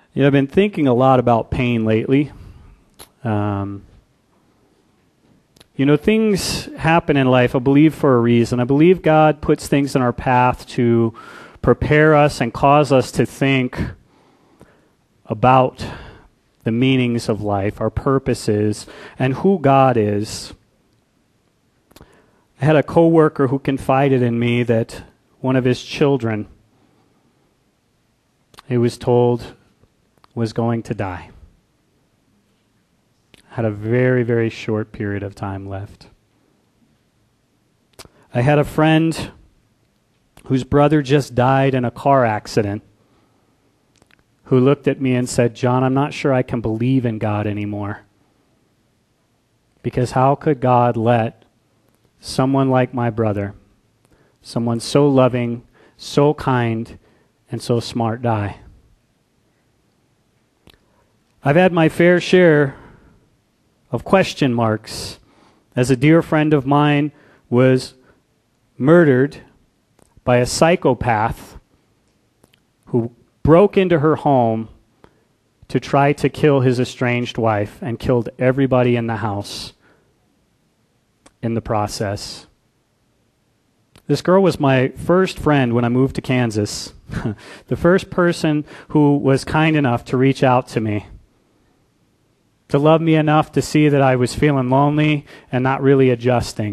I've been thinking a lot about pain lately. Things happen in life, I believe, for a reason. I believe God puts things in our path to prepare us and cause us to think about the meanings of life, our purposes, and who God is. I had a coworker who confided in me that one of his children, he was told, was going to die. Had a very, very short period of time left. I had a friend whose brother just died in a car accident who looked at me and said, "John, I'm not sure I can believe in God anymore. Because how could God let someone like my brother, someone so loving, so kind, and so smart die?" I've had my fair share of question marks as a dear friend of mine was murdered by a psychopath who broke into her home to try to kill his estranged wife and killed everybody in the house in the process. This girl was my first friend when I moved to Kansas. The first person who was kind enough to reach out to me, to love me enough to see that I was feeling lonely and not really adjusting.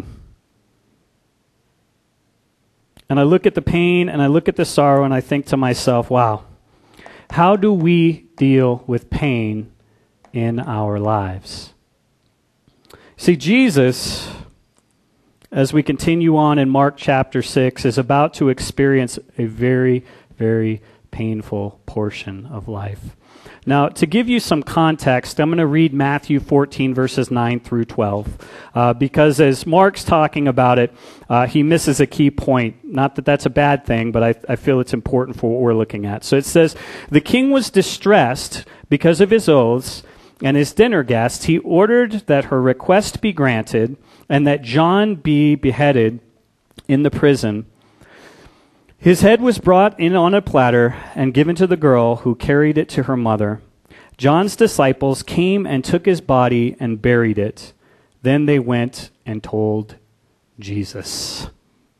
And I look at the pain and I look at the sorrow and I think to myself, wow, how do we deal with pain in our lives? See, Jesus, as we continue on in Mark chapter 6, is about to experience a very, very painful portion of life. Now, to give you some context, I'm going to read Matthew 14, verses 9 through 12, because as Mark's talking about it, he misses a key point. Not that that's a bad thing, but I feel it's important for what we're looking at. So it says, "The king was distressed because of his oaths and his dinner guests. He ordered that her request be granted and that John be beheaded in the prison. His head was brought in on a platter and given to the girl, who carried it to her mother. John's disciples came and took his body and buried it. Then they went and told Jesus."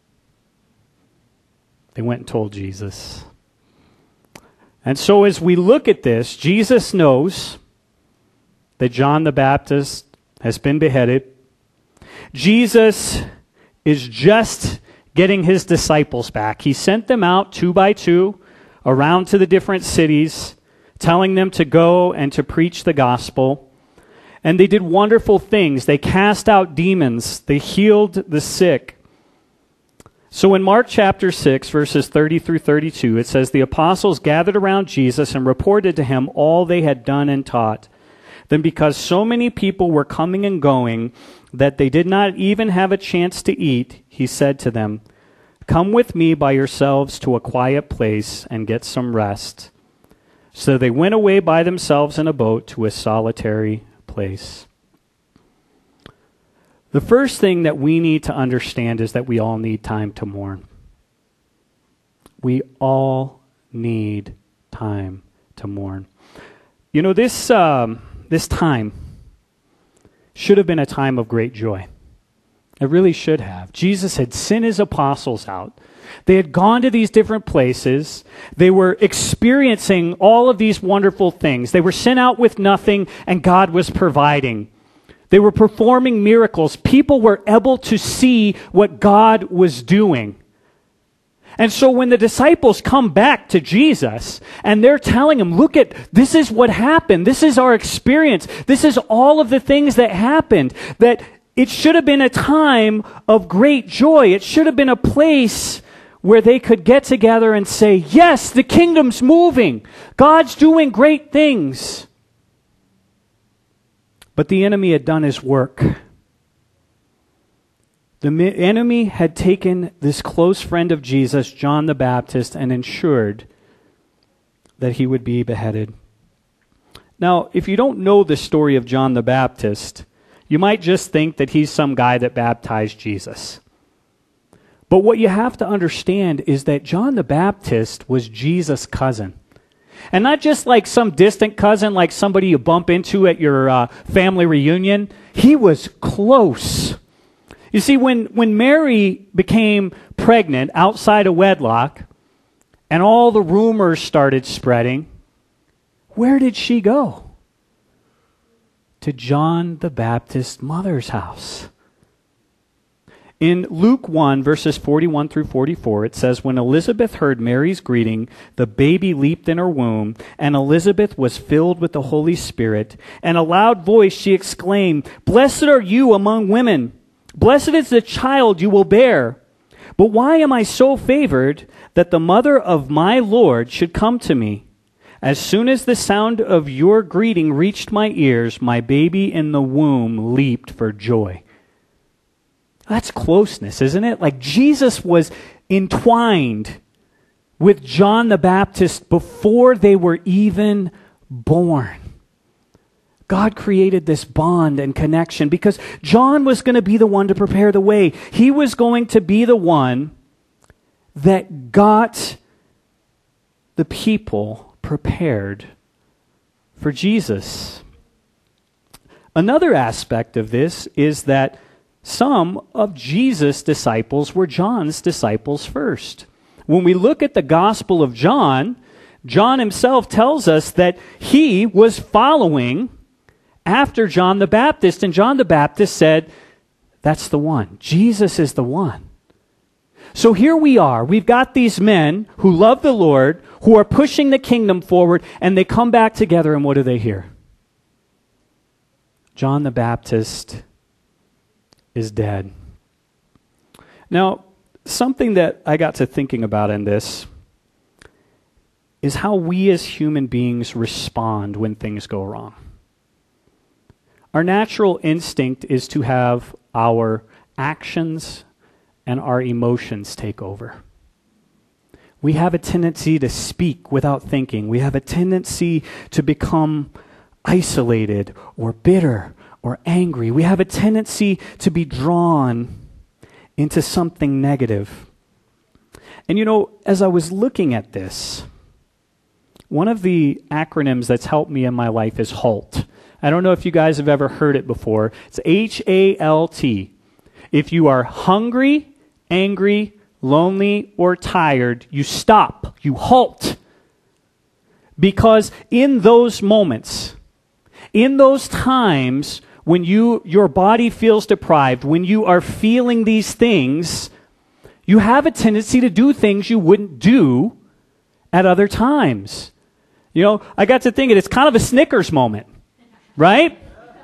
They went and told Jesus. And so as we look at this, Jesus knows that John the Baptist has been beheaded. Jesus is just getting his disciples back. He sent them out 2 by 2 around to the different cities, telling them to go and to preach the gospel. And they did wonderful things. They cast out demons. They healed the sick. So in Mark chapter 6, verses 30 through 32, it says, "The apostles gathered around Jesus and reported to him all they had done and taught. Then because so many people were coming and going that they did not even have a chance to eat, he said to them, 'Come with me by yourselves to a quiet place and get some rest.' So they went away by themselves in a boat to a solitary place." The first thing that we need to understand is that we all need time to mourn. We all need time to mourn. This time should have been a time of great joy. It really should have. Jesus had sent his apostles out. They had gone to these different places. They were experiencing all of these wonderful things. They were sent out with nothing, and God was providing. They were performing miracles. People were able to see what God was doing. And so when the disciples come back to Jesus and they're telling him, "Look at, this is what happened. This is our experience. This is all of the things that happened," that it should have been a time of great joy. It should have been a place where they could get together and say, "Yes, the kingdom's moving. God's doing great things." But the enemy had done his work. The enemy had taken this close friend of Jesus, John the Baptist, and ensured that he would be beheaded. Now, if you don't know the story of John the Baptist, you might just think that he's some guy that baptized Jesus. But what you have to understand is that John the Baptist was Jesus' cousin. And not just like some distant cousin, like somebody you bump into at your family reunion. He was close. You see, when Mary became pregnant outside of wedlock, and all the rumors started spreading, where did she go? To John the Baptist's mother's house. In Luke 1, verses 41 through 44, it says, when Elizabeth heard Mary's greeting, the baby leaped in her womb, and Elizabeth was filled with the Holy Spirit. And a loud voice she exclaimed, "Blessed are you among women. Blessed is the child you will bear. But why am I so favored that the mother of my Lord should come to me? As soon as the sound of your greeting reached my ears, my baby in the womb leaped for joy." That's closeness, isn't it? Like Jesus was entwined with John the Baptist before they were even born. God created this bond and connection because John was going to be the one to prepare the way. He was going to be the one that got the people prepared for Jesus. Another aspect of this is that some of Jesus' disciples were John's disciples first. When we look at the Gospel of John, John himself tells us that he was following after John the Baptist, and John the Baptist said, that's the one. Jesus is the one. So here we are. We've got these men who love the Lord, who are pushing the kingdom forward, and they come back together, and what do they hear? John the Baptist is dead. Now, something that I got to thinking about in this is how we as human beings respond when things go wrong. Our natural instinct is to have our actions and our emotions take over. We have a tendency to speak without thinking. We have a tendency to become isolated or bitter or angry. We have a tendency to be drawn into something negative. And you know, as I was looking at this, one of the acronyms that's helped me in my life is HALT. I don't know if you guys have ever heard it before. It's HALT. If you are hungry, angry, lonely, or tired, you stop. You halt. Because in those moments, in those times when your body feels deprived, when you are feeling these things, you have a tendency to do things you wouldn't do at other times. You know, I got to thinking, it's kind of a Snickers moment, right?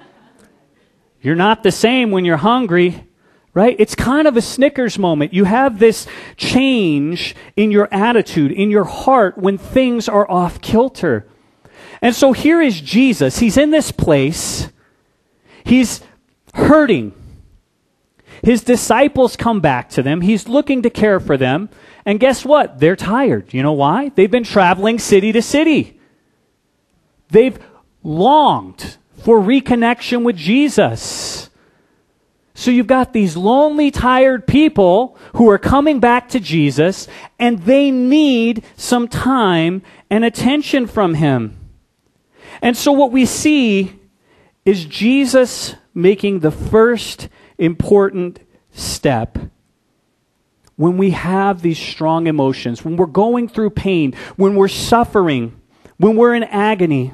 You're not the same when you're hungry, right? It's kind of a Snickers moment. You have this change in your attitude, in your heart when things are off kilter. And so here is Jesus. He's in this place. He's hurting. His disciples come back to them. He's looking to care for them. And guess what? They're tired. You know why? They've been traveling city to city. They've longed for reconnection with Jesus. So you've got these lonely, tired people who are coming back to Jesus, and they need some time and attention from him. And so what we see is Jesus making the first important step when we have these strong emotions, when we're going through pain, when we're suffering, when we're in agony,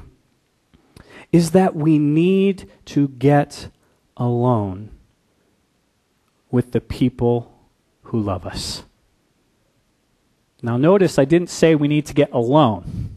is that we need to get alone with the people who love us. Now notice I didn't say we need to get alone.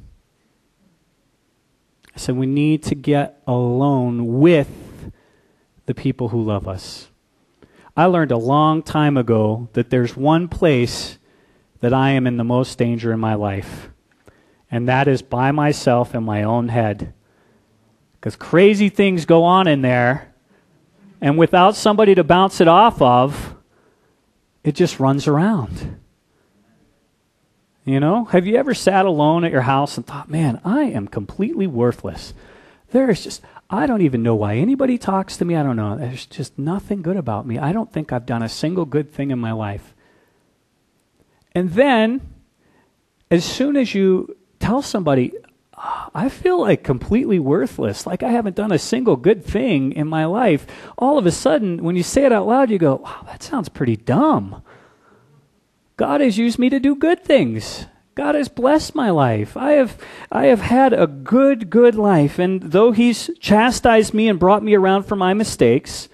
I said we need to get alone with the people who love us. I learned a long time ago that there's one place that I am in the most danger in my life, and that is by myself in my own head. Because crazy things go on in there, and without somebody to bounce it off of, it just runs around. You know, have you ever sat alone at your house and thought, man, I am completely worthless. I don't even know why anybody talks to me. I don't know. There's just nothing good about me. I don't think I've done a single good thing in my life. And then, as soon as you tell somebody, I feel like completely worthless, like I haven't done a single good thing in my life. All of a sudden, when you say it out loud, you go, wow, that sounds pretty dumb. God has used me to do good things. God has blessed my life. I have had a good life. And though He's chastised me and brought me around for my mistakes,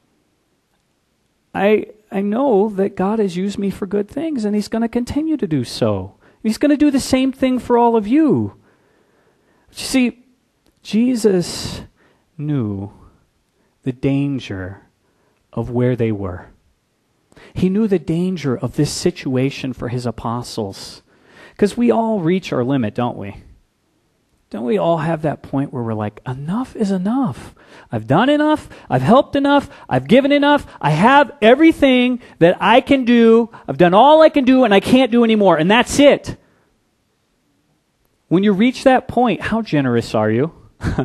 I know that God has used me for good things, and He's going to continue to do so. He's going to do the same thing for all of you. You see, Jesus knew the danger of where they were. He knew the danger of this situation for His apostles. Because we all reach our limit, don't we? Don't we all have that point where we're like, enough is enough. I've done enough. I've helped enough. I've given enough. I have everything that I can do. I've done all I can do, and I can't do anymore. And that's it. When you reach that point, how generous are you? I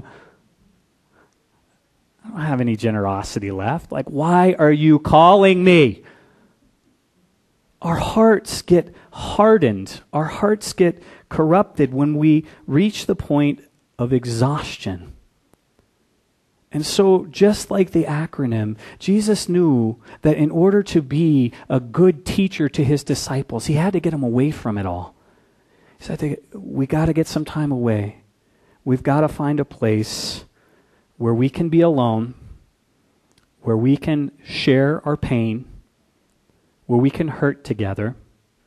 don't have any generosity left. Like, why are you calling me? Our hearts get hardened. Our hearts get corrupted when we reach the point of exhaustion. And so, just like the acronym, Jesus knew that in order to be a good teacher to His disciples, He had to get them away from it all. He said, we got to get some time away. We've got to find a place where we can be alone, where we can share our pain, where we can hurt together.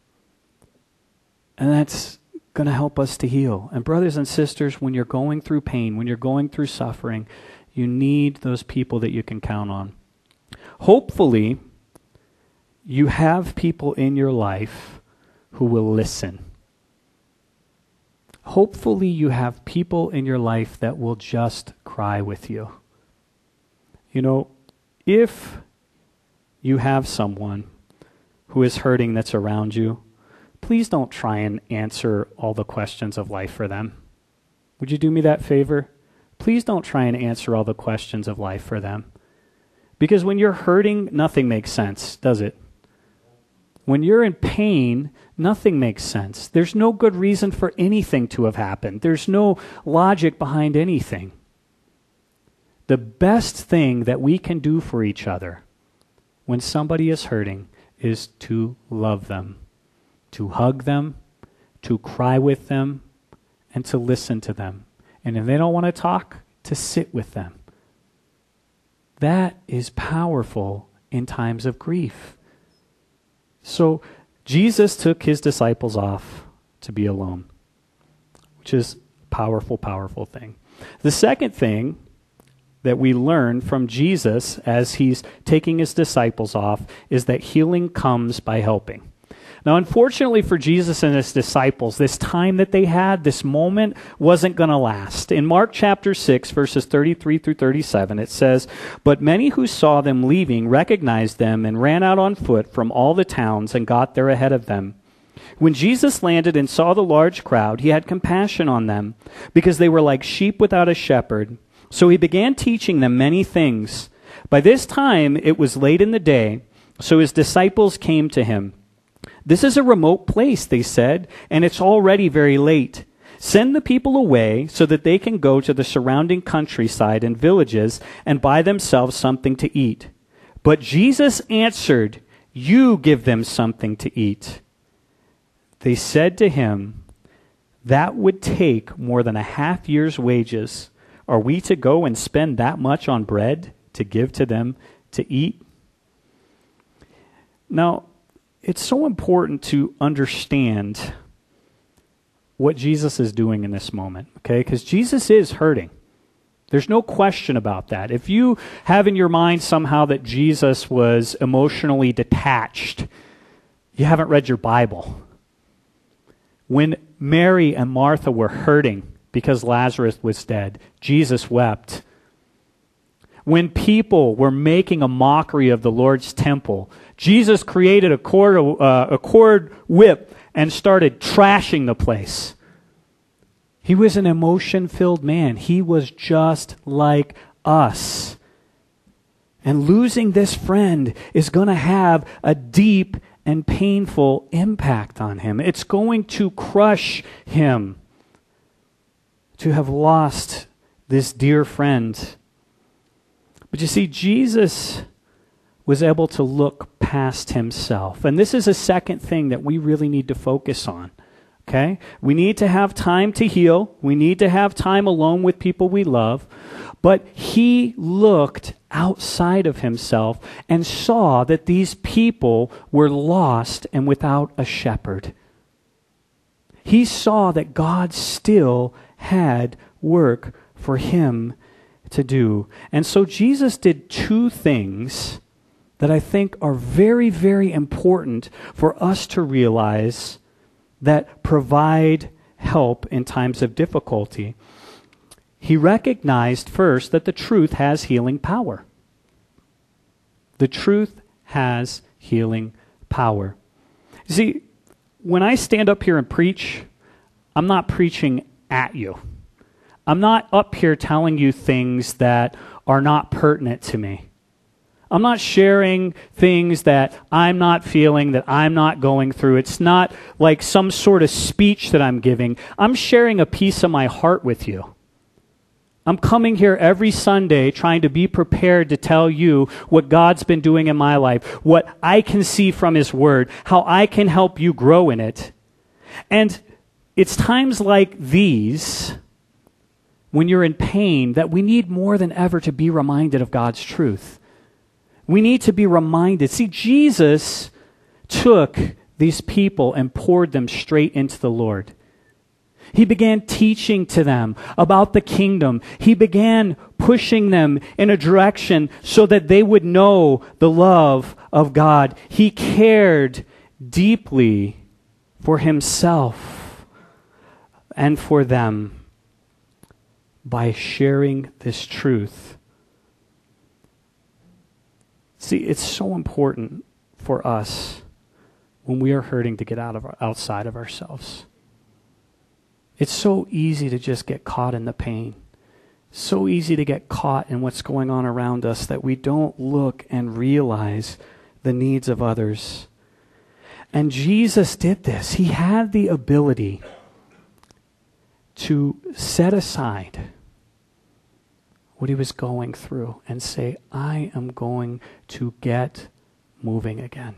And that's going to help us to heal. And brothers and sisters, when you're going through pain, when you're going through suffering, you need those people that you can count on. Hopefully, you have people in your life who will listen. Hopefully you have people in your life that will just cry with you. You know, if you have someone who is hurting that's around you, please don't try and answer all the questions of life for them. Would you do me that favor? Please don't try and answer all the questions of life for them. Because when you're hurting, nothing makes sense, does it? When you're in pain, nothing makes sense. There's no good reason for anything to have happened. There's no logic behind anything. The best thing that we can do for each other when somebody is hurting is to love them, to hug them, to cry with them, and to listen to them. And if they don't want to talk, to sit with them. That is powerful in times of grief. So Jesus took His disciples off to be alone, which is a powerful, powerful thing. The second thing that we learn from Jesus as He's taking His disciples off is that healing comes by helping. Now, unfortunately for Jesus and His disciples, this time that they had, this moment, wasn't going to last. In Mark chapter 6, verses 33 through 37, it says, "But many who saw them leaving recognized them and ran out on foot from all the towns and got there ahead of them. When Jesus landed and saw the large crowd, He had compassion on them, because they were like sheep without a shepherd. So He began teaching them many things. By this time it was late in the day, so His disciples came to Him. 'This is a remote place,' they said, 'and it's already very late. Send the people away so that they can go to the surrounding countryside and villages and buy themselves something to eat.' But Jesus answered, 'You give them something to eat.' They said to Him, 'That would take more than a half year's wages. Are we to go and spend that much on bread to give to them to eat?'" Now, it's so important to understand what Jesus is doing in this moment, okay? Because Jesus is hurting. There's no question about that. If you have in your mind somehow that Jesus was emotionally detached, you haven't read your Bible. When Mary and Martha were hurting because Lazarus was dead, Jesus wept. When people were making a mockery of the Lord's temple, Jesus created a cord whip and started trashing the place. He was an emotion-filled man. He was just like us. And losing this friend is going to have a deep and painful impact on him. It's going to crush him. to have lost this dear friend. But you see, Jesus was able to look past himself. And this is a second thing that we really need to focus on. Okay? We need to have time to heal. We need to have time alone with people we love. But he looked outside of himself and saw that these people were lost and without a shepherd. He saw that God still had work for him to do. And so Jesus did two things that I think are very, very important for us to realize that provide help in times of difficulty. He recognized first that the truth has healing power. The truth has healing power. You see, when I stand up here and preach, I'm not preaching at you. I'm not up here telling you things that are not pertinent to me. I'm not sharing things that I'm not feeling, that I'm not going through. It's not like some sort of speech that I'm giving. I'm sharing a piece of my heart with you. I'm coming here every Sunday trying to be prepared to tell you what God's been doing in my life, what I can see from His Word, how I can help you grow in it. And it's times like these, when you're in pain, that we need more than ever to be reminded of God's truth. We need to be reminded. See, Jesus took these people and poured them straight into the Lord. He began teaching to them about the kingdom. He began pushing them in a direction so that they would know the love of God. He cared deeply for himself and for them by sharing this truth. See, it's so important for us when we are hurting to get outside of ourselves. It's so easy to just get caught in the pain. So easy to get caught in what's going on around us that we don't look and realize the needs of others. And Jesus did this. He had the ability to set aside what he was going through and say, I am going to get moving again.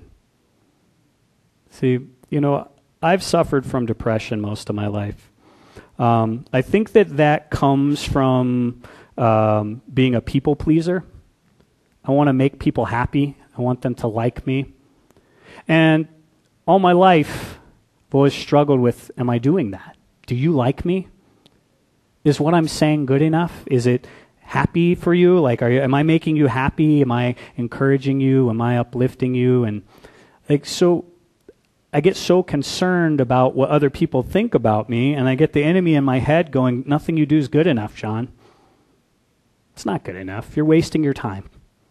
See, I've suffered from depression most of my life. I think that comes from being a people pleaser. I want to make people happy. I want them to like me. And all my life, I've always struggled with, am I doing that? Do you like me? Is what I'm saying good enough? Is it happy for you? Am I making you happy? Am I encouraging you? Am I uplifting you? And so I get so concerned about what other people think about me, and I get the enemy in my head going, nothing you do is good enough, John. It's not good enough. You're wasting your time.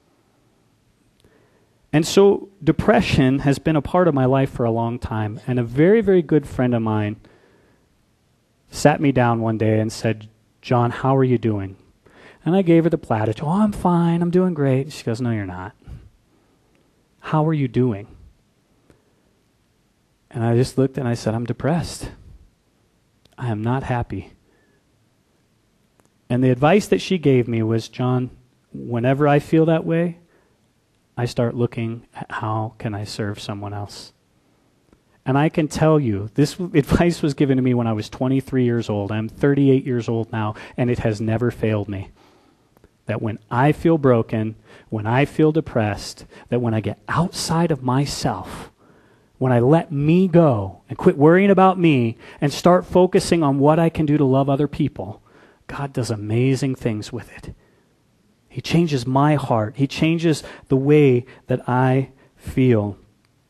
And so depression has been a part of my life for a long time, and a very, very good friend of mine sat me down one day and said, John, how are you doing? And I gave her the platitude. Oh, I'm fine. I'm doing great. She goes, no, you're not. How are you doing? And I just looked and I said, I'm depressed. I am not happy. And the advice that she gave me was, John, whenever I feel that way, I start looking at how can I serve someone else. And I can tell you, this advice was given to me when I was 23 years old. I'm 38 years old now, and it has never failed me. That when I feel broken, when I feel depressed, that when I get outside of myself, when I let me go and quit worrying about me and start focusing on what I can do to love other people, God does amazing things with it. He changes my heart. He changes the way that I feel.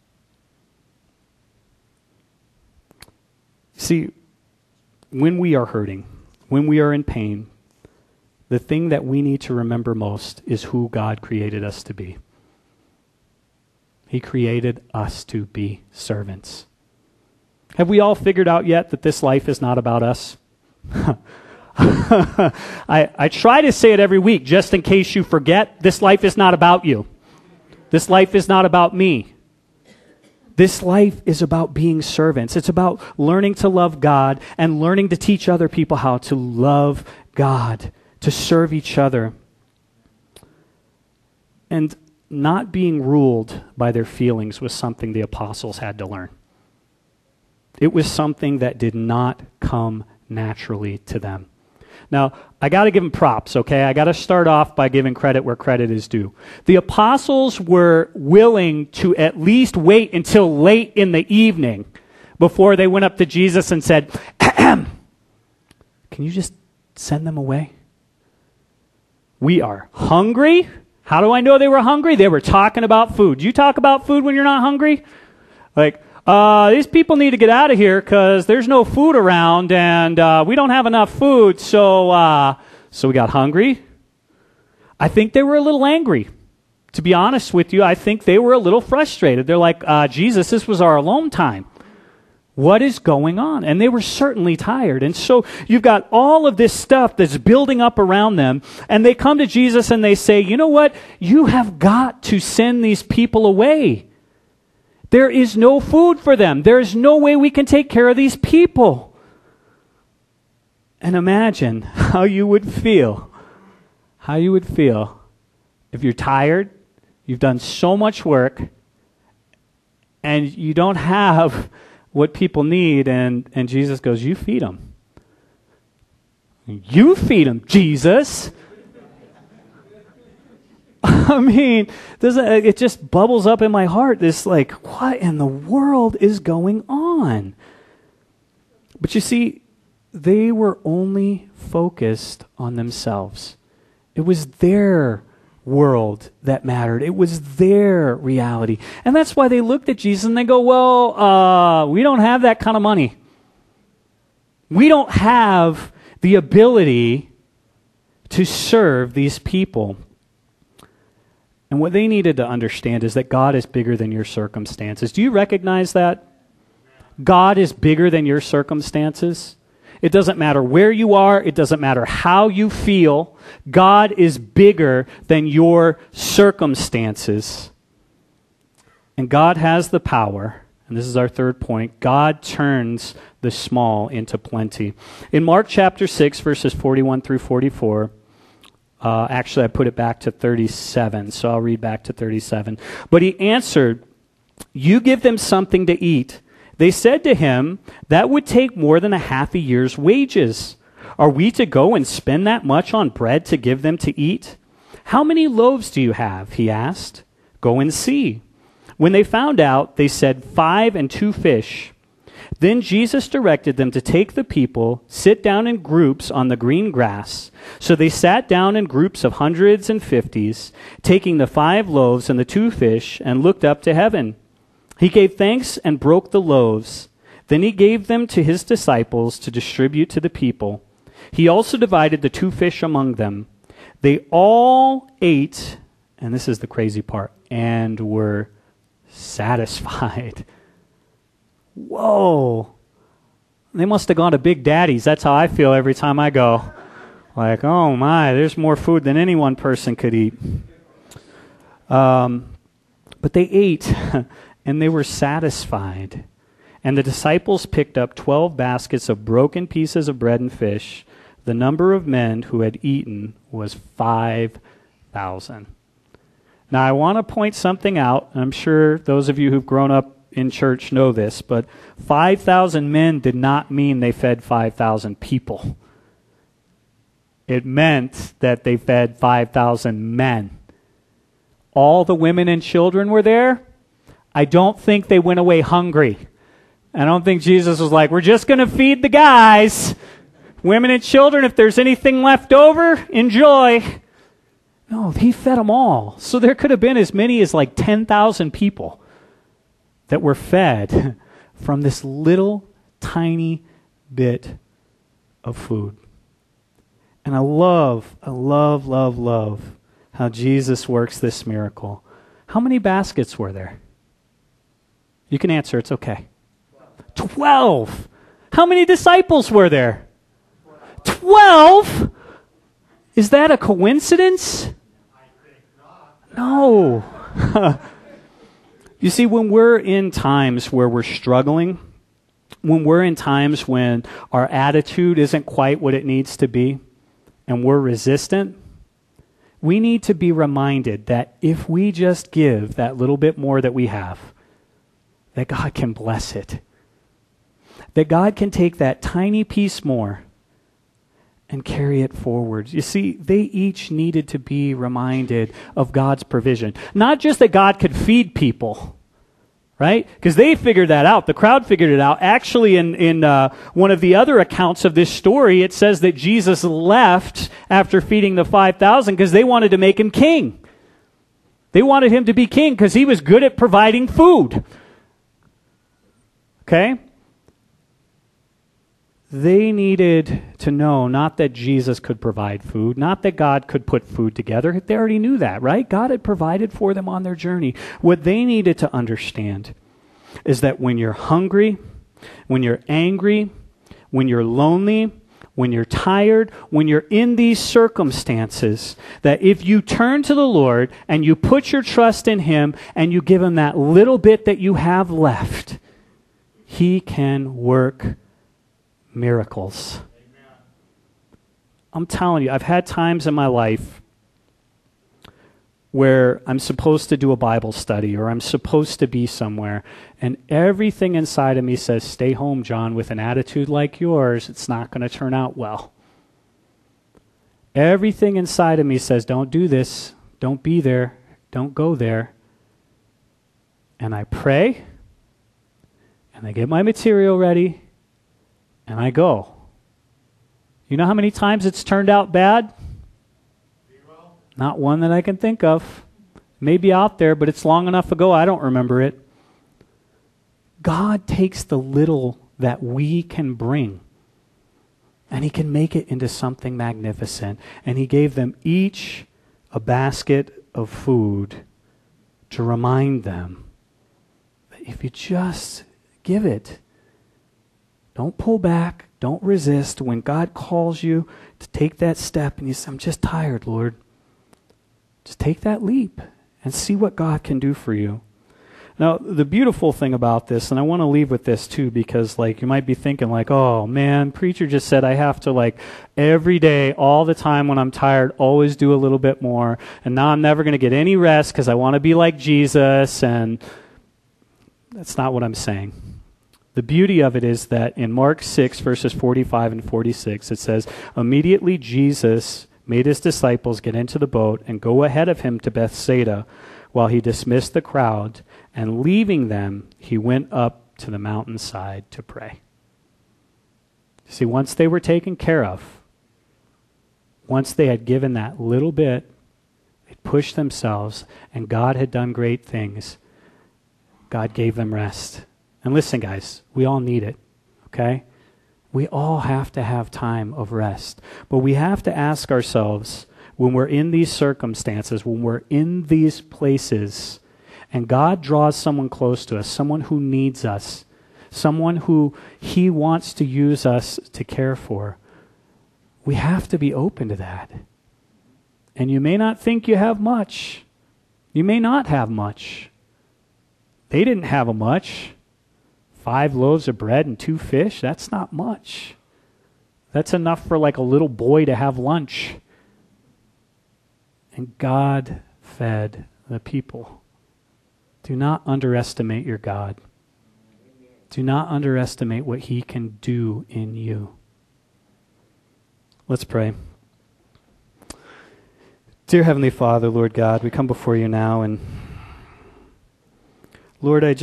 See, when we are hurting, when we are in pain, the thing that we need to remember most is who God created us to be. He created us to be servants. Have we all figured out yet that this life is not about us? I try to say it every week just in case you forget. This life is not about you. This life is not about me. This life is about being servants. It's about learning to love God and learning to teach other people how to love God, to serve each other. And not being ruled by their feelings was something the apostles had to learn. It was something that did not come naturally to them. Now, I got to give them props, okay? I got to start off by giving credit where credit is due. The apostles were willing to at least wait until late in the evening before they went up to Jesus and said, "Can you just send them away? We are hungry." How do I know they were hungry? They were talking about food. Do you talk about food when you're not hungry? Like, these people need to get out of here because there's no food around and we don't have enough food, so we got hungry. I think they were a little angry. To be honest with you, I think they were a little frustrated. They're like, Jesus, this was our alone time. What is going on? And they were certainly tired. And so you've got all of this stuff that's building up around them, and they come to Jesus and they say, you know what? You have got to send these people away. There is no food for them. There is no way we can take care of these people. And imagine how you would feel. How you would feel if you're tired, you've done so much work, and you don't have what people need, and Jesus goes, you feed them. You feed them, Jesus. I mean, it just bubbles up in my heart, this like, what in the world is going on? But you see, they were only focused on themselves. It was their world that mattered. It was their reality. And that's why they looked at Jesus and they go, well, we don't have that kind of money. We don't have the ability to serve these people. And what they needed to understand is that God is bigger than your circumstances. Do you recognize that? God is bigger than your circumstances. It doesn't matter where you are. It doesn't matter how you feel. God is bigger than your circumstances. And God has the power, and this is our third point, God turns the small into plenty. In Mark chapter 6, verses 41 through 44, actually I put it back to 37, so I'll read back to 37. But he answered, you give them something to eat. They said to him, that would take more than a half a year's wages. Are we to go and spend that much on bread to give them to eat? How many loaves do you have? He asked. Go and see. When they found out, they said 5 and 2 fish. Then Jesus directed them to take the people, sit down in groups on the green grass. So they sat down in groups of hundreds and fifties, taking the 5 loaves and the 2 fish, and looked up to heaven. He gave thanks and broke the loaves. Then he gave them to his disciples to distribute to the people. He also divided the 2 fish among them. They all ate, and this is the crazy part, and were satisfied. Whoa. They must have gone to Big Daddy's. That's how I feel every time I go. Like, oh my, there's more food than any one person could eat. But they ate. And they were satisfied. And the disciples picked up 12 baskets of broken pieces of bread and fish. The number of men who had eaten was 5,000. Now, I want to point something out. I'm sure those of you who've grown up in church know this, but 5,000 men did not mean they fed 5,000 people. It meant that they fed 5,000 men. All the women and children were there. I don't think they went away hungry. I don't think Jesus was like, we're just going to feed the guys. Women and children, if there's anything left over, enjoy. No, he fed them all. So there could have been as many as like 10,000 people that were fed from this little tiny bit of food. And I love how Jesus works this miracle. How many baskets were there? You can answer, it's okay. 12. How many disciples were there? 12? Is that a coincidence? No. You see, when we're in times where we're struggling, when we're in times when our attitude isn't quite what it needs to be, and we're resistant, we need to be reminded that if we just give that little bit more that we have, that God can bless it. That God can take that tiny piece more and carry it forward. You see, they each needed to be reminded of God's provision. Not just that God could feed people, right? Because they figured that out. The crowd figured it out. Actually, in one of the other accounts of this story, it says that Jesus left after feeding the 5,000 because they wanted to make him king. They wanted him to be king because he was good at providing food. Okay? They needed to know not that Jesus could provide food, not that God could put food together. They already knew that, right? God had provided for them on their journey. What they needed to understand is that when you're hungry, when you're angry, when you're lonely, when you're tired, when you're in these circumstances, that if you turn to the Lord and you put your trust in him and you give him that little bit that you have left, he can work miracles. Amen. I'm telling you, I've had times in my life where I'm supposed to do a Bible study or I'm supposed to be somewhere, and everything inside of me says, stay home, John. With an attitude like yours, it's not going to turn out well. Everything inside of me says, don't do this, don't be there, don't go there. And I pray, and I get my material ready, and I go. You know how many times it's turned out bad? Zero. Not one that I can think of. Maybe out there, but it's long enough ago I don't remember it. God takes the little that we can bring, and he can make it into something magnificent. And he gave them each a basket of food to remind them that if you just give it, don't pull back. Don't resist. When God calls you to take that step and you say, I'm just tired, Lord, just take that leap and see what God can do for you. Now, the beautiful thing about this, and I want to leave with this too, because you might be thinking oh man, preacher just said I have to every day, all the time when I'm tired, always do a little bit more. And now I'm never going to get any rest because I want to be like Jesus. And that's not what I'm saying. The beauty of it is that in Mark 6, verses 45 and 46, it says, immediately Jesus made his disciples get into the boat and go ahead of him to Bethsaida while he dismissed the crowd, and leaving them, he went up to the mountainside to pray. See, once they were taken care of, once they had given that little bit, they'd pushed themselves, and God had done great things. God gave them rest. And listen, guys, we all need it, okay? We all have to have time of rest. But we have to ask ourselves, when we're in these circumstances, when we're in these places, and God draws someone close to us, someone who needs us, someone who he wants to use us to care for, we have to be open to that. And you may not think you have much. You may not have much. They didn't have much. 5 loaves of bread and 2 fish, that's not much. That's enough for a little boy to have lunch. And God fed the people. Do not underestimate your God. Do not underestimate what he can do in you. Let's pray. Dear Heavenly Father, Lord God, we come before you now, and Lord, I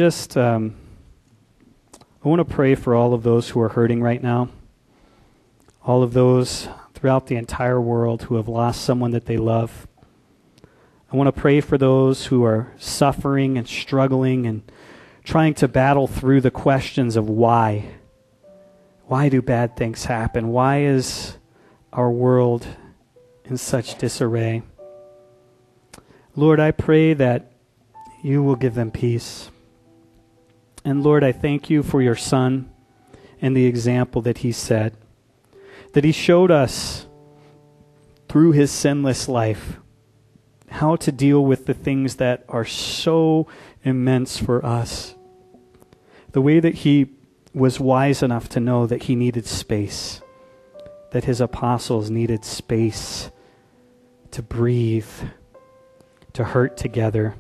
want to pray for all of those who are hurting right now, all of those throughout the entire world who have lost someone that they love. I want to pray for those who are suffering and struggling and trying to battle through the questions of why. Why do bad things happen? Why is our world in such disarray? Lord, I pray that you will give them peace. And Lord, I thank you for your Son and the example that he set, that he showed us through his sinless life how to deal with the things that are so immense for us. The way that he was wise enough to know that he needed space, that his apostles needed space to breathe, to hurt together,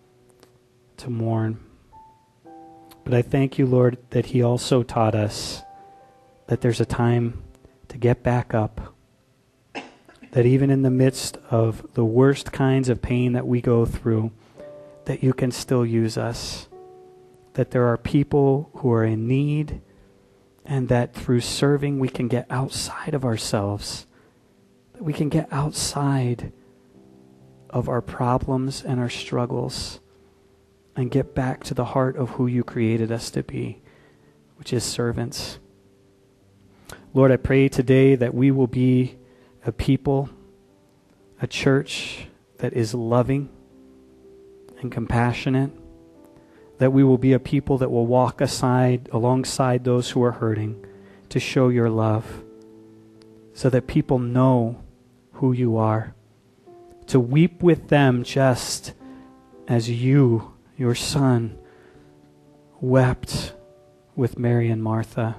to mourn. But I thank you, Lord, that he also taught us that there's a time to get back up, that even in the midst of the worst kinds of pain that we go through, that you can still use us, that there are people who are in need, and that through serving we can get outside of ourselves, that we can get outside of our problems and our struggles and get back to the heart of who you created us to be, which is servants. Lord, I pray today that we will be a people, a church that is loving and compassionate, that we will be a people that will walk alongside those who are hurting to show your love, so that people know who you are, to weep with them just as you, your Son, wept with Mary and Martha,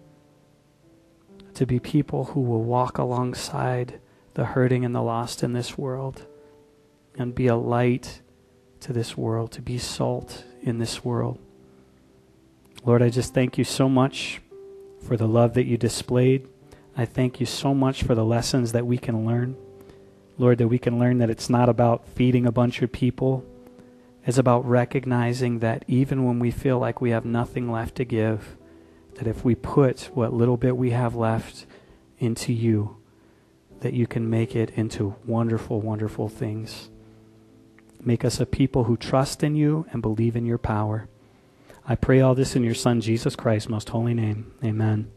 to be people who will walk alongside the hurting and the lost in this world and be a light to this world, to be salt in this world. Lord, I just thank you so much for the love that you displayed. I thank you so much for the lessons that we can learn. Lord, that we can learn that it's not about feeding a bunch of people. It's about recognizing that even when we feel like we have nothing left to give, that if we put what little bit we have left into you, that you can make it into wonderful, wonderful things. Make us a people who trust in you and believe in your power. I pray all this in your Son, Jesus Christ's most holy name. Amen.